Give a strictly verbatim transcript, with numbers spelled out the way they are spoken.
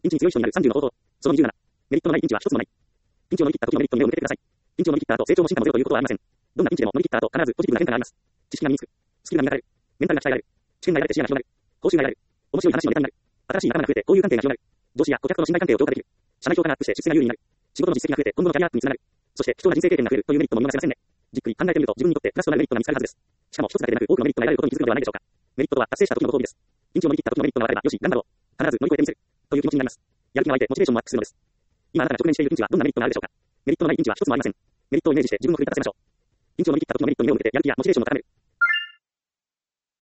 ピンチに強い人になるさんじゅうの方法。そのにじゅうなな。メリットのないピンチは一つもない。ピンチを乗り切った時のメリットに目を向けてください。ピンチを乗り切った後、成長も進化もゼロということはありません。どんなピンチでも乗り切った後、必ずポジティブな変化があります。知識が身につく。スキルが磨かれる。メンタルが鍛えられる。知見が得られて視野が広がる。報酬が得られる。面白い話のネタになる。新しい仲間が増えて交友関係が広がる。上司や顧客との信頼関係を強化できる。社内評価がアップして出世が有利になる。仕事の実績が増えて今後のキャリアアップにつながる。そして貴重な人生経験が増えるというメリットも見逃せませんね。じっくり考えてみると自分にとってプラスとなるメリットが見つかるはずです。しかも一つだけでなく多くのメリットが得られることに気づくのではないでしょうか。メリットとは達成した時のご褒美です。ピンチを乗り切った時のメリットが分かればよし、頑張ろう。必ず乗り越えてみせる。という気持ちになります。やる気が湧いてモチベーションもアップするのです。今あなたが直面しているピンチはどんなメリットがあるでしょうか。メリットのないピンチは一つもありません。メリットをイメージして自分を奮い立たせましょう。ピンチを乗り切った時のメリットに目を向けてやる気やモチベーションを高める。